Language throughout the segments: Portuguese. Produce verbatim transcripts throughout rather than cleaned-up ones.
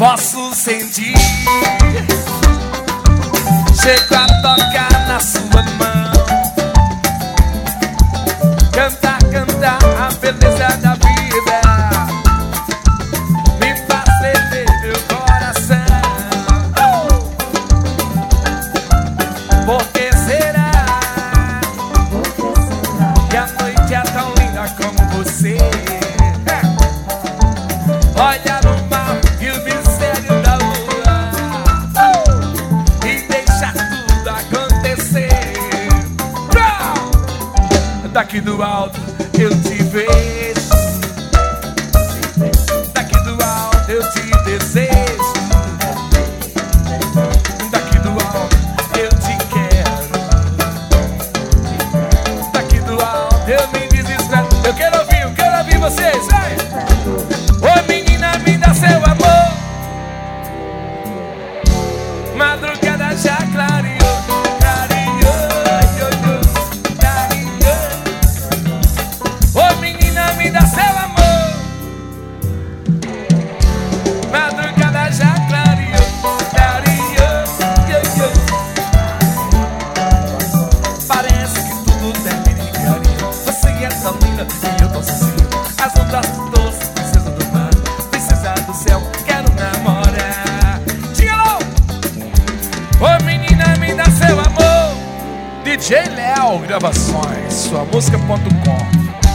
posso sentir. Chego a tocar na sua mão, cantar, cantar a beleza da vida, me faz tremer meu coração. Por que será que a noite é tão linda como você? Olha no mar e o mistério da lua, e deixa tudo acontecer. Daqui do alto eu te vejo, daqui do alto eu te desejo, daqui do alto eu te quero, daqui do alto eu me desespero. Eu quero ouvir, eu quero ouvir vocês. Vai! Ô menina, me dá seu amor, madrugada já clareou, clareou, clareou. Ô menina, me dá seu amor, madrugada já clareou, clareou. Parece que tudo termina em carinho. Você é tão linda e eu tô sozinho. As ondas doces precisam do mar, precisa do céu, quero namorar. Diga lá! Ô menina, me dá seu amor. D J Léo Gravações, sua música ponto com.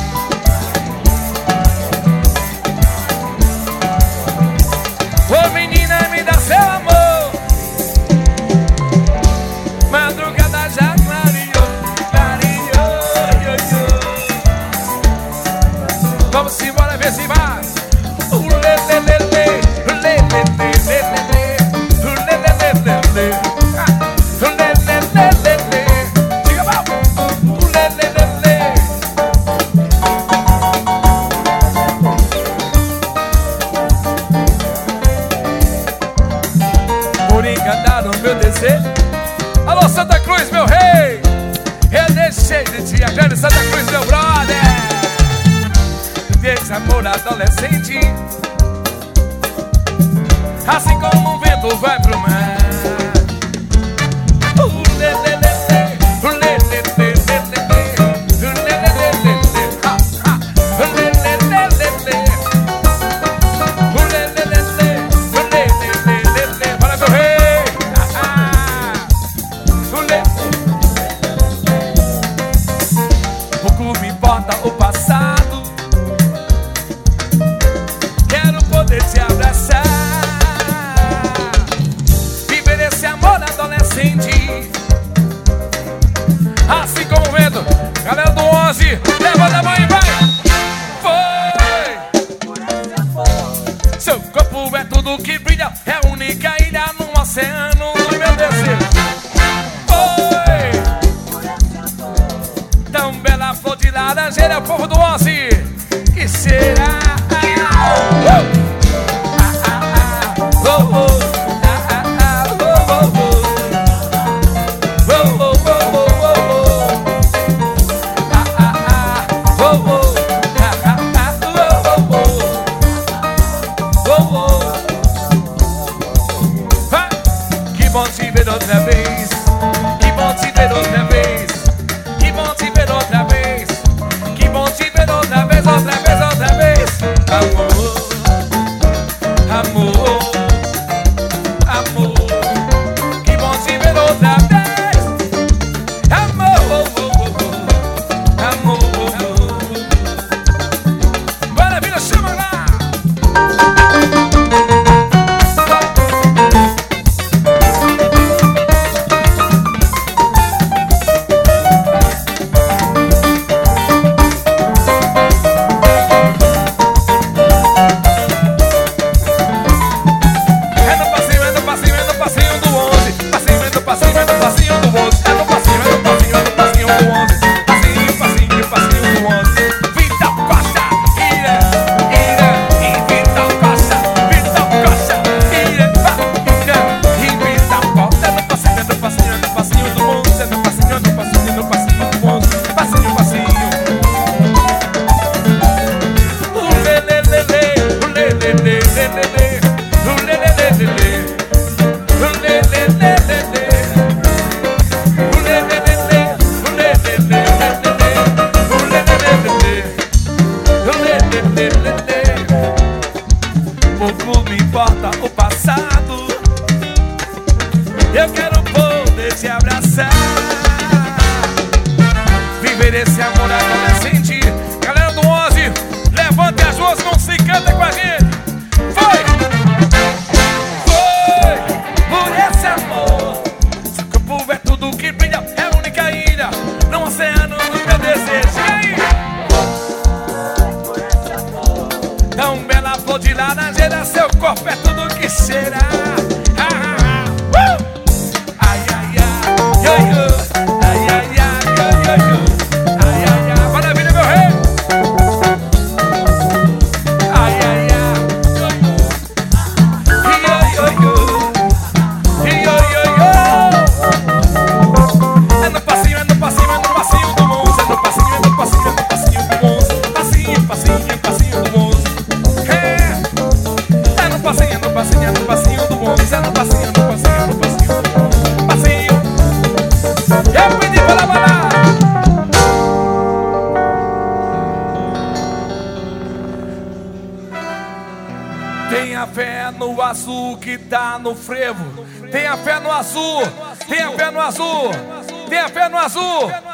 Ô menina, me dá seu amor, madrugada já clareou, clareou. Vamos embora, ver se vai. Diga, vamos. Por encantar no meu desejo. Alô, Santa Cruz, meu rei. Eu deixei de te agradar, Santa Cruz, meu brother. Desse amor adolescente, assim como um vento vai pro mar. Bora, meu rei. Pouco me importa o passado, quero poder te abraçar, viver esse amor adolescente, assim como o vento. Galera do onze, levanta a mão e vai. Foi. Seu corpo é tudo que brilha, é a única ilha no oceano do meu desejo. Foi. Tão bela flor de laranjeira, povo do onze, que será? Que bom te ver outra vez, que bom te ver outra vez, que bom te ver outra vez, que bom te ver outra vez, outra vez, outra vez. Amor, amor, amor, que bom te ver outra vez. Amor, amor, maravilha, chama lá. de laranjeira, seu corpo é tudo que cheira. Ah, ah, ah. Uh! Ai, ai, ai, yo, yo. Ai, ai, ai, yo, yo, yo. Ai, ai, ai, maravilha, meu rei. Ai, ai, ai, yo, yo, yo, yo, yo, yo, yo. É no passinho, é no passinho, é no passinho do Monza. É no passinho, é no passinho, é no passinho do Monza. Passinho, passinho, passinho do Monza. É, é no passinho, é no passinho, é no passinho do Monza. É no passinho, é no passinho, é no passinho do Monza. Passinho. Eu pedi para balar. Tenha fé no azul que tá no frevo. Tenha fé no azul. Tenha fé no azul. Tenha fé no azul.